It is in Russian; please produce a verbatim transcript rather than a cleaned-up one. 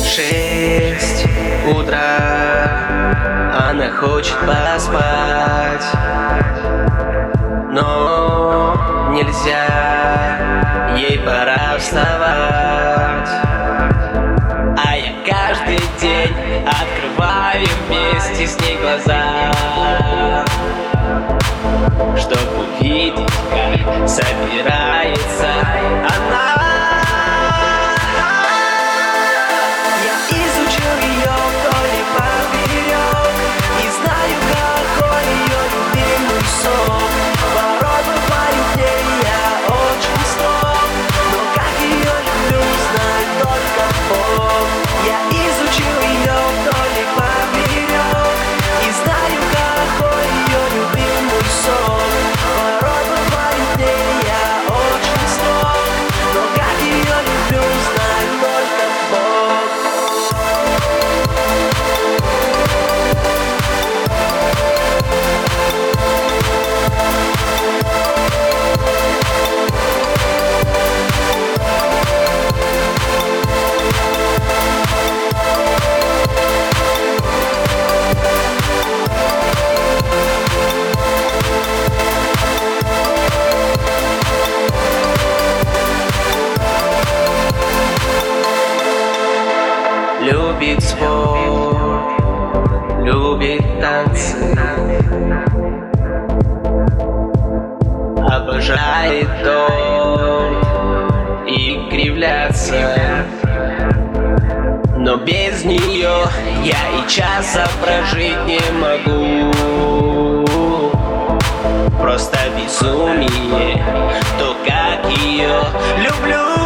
Шесть утра, она хочет поспать, но нельзя, ей пора вставать. А я каждый день открываю вместе с ней глаза, чтобы увидеть, как собирается она. Любит спорт, любит танцы, обожает торт и кривляться. Но без нее я и часа прожить не могу. Просто безумие, то как ее люблю.